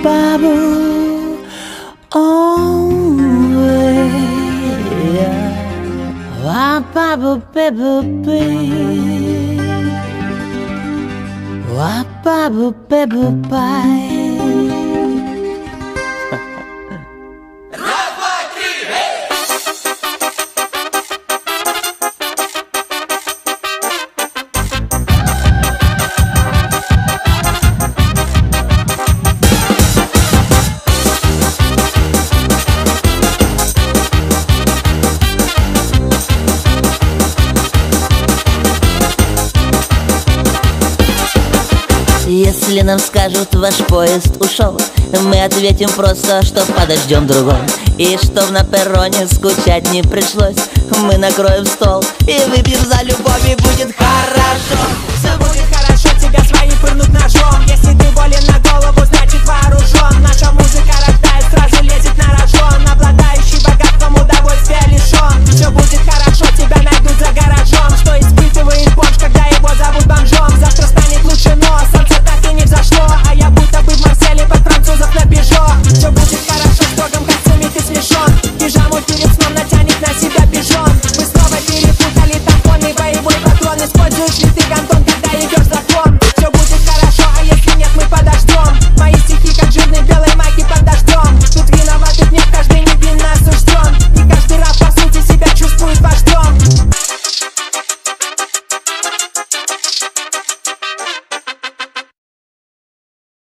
bubble only. Why bubble baby? Why bubble baby bye? Если нам скажут, ваш поезд ушел, мы ответим просто, что подождем другой. И чтоб на перроне скучать не пришлось, мы накроем стол и выпьем за любовь, и будет хорошо. Все будет хорошо, тебя свои пырнут ножом. Если ты болен на голову, значит вооружен. Наша музыка рождает, сразу лезет на рожон. Обладающий богатством, удовольствия лишен. Все будет хорошо, тебя найдут за гаражом. Что испытывает бомж, когда его зовут бомжом? Завтра станет лучше, но солнце так и не взошло. А я будто бы в Марселе под французов на Пежо. Все будет хорошо, в строгом костюме ты смешон. Пижаму перед сном натянешь.